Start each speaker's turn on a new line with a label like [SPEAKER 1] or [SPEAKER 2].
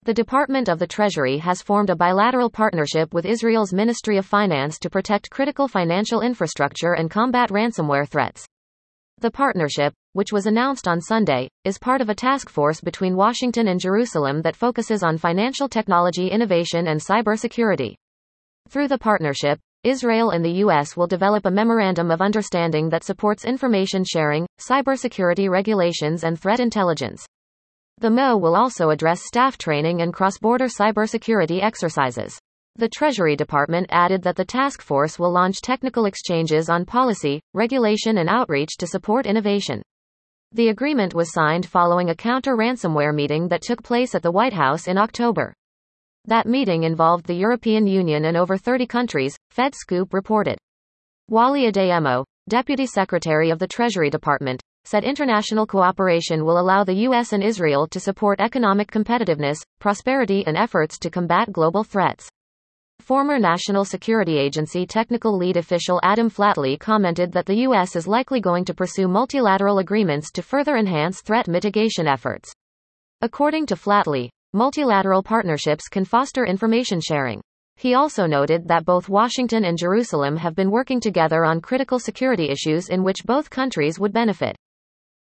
[SPEAKER 1] The Department of the Treasury has formed a bilateral partnership with Israel's Ministry of Finance to protect critical financial infrastructure and combat ransomware threats. The partnership, which was announced on Sunday, is part of a task force between Washington and Jerusalem that focuses on financial technology innovation and cybersecurity. Through the partnership, Israel and the U.S. will develop a memorandum of understanding that supports information sharing, cybersecurity regulations and threat intelligence. The MO will also address staff training and cross-border cybersecurity exercises. The Treasury Department added that the task force will launch technical exchanges on policy, regulation and outreach to support innovation. The agreement was signed following a counter-ransomware meeting that took place at the White House in October. That meeting involved the European Union and over 30 countries, FedScoop reported. Wally Adeyemo, Deputy Secretary of the Treasury Department, said international cooperation will allow the U.S. and Israel to support economic competitiveness, prosperity and efforts to combat global threats. Former National Security Agency technical lead official Adam Flatley commented that the U.S. is likely going to pursue multilateral agreements to further enhance threat mitigation efforts. According to Flatley, multilateral partnerships can foster information sharing. He also noted that both Washington and Jerusalem have been working together on critical security issues in which both countries would benefit.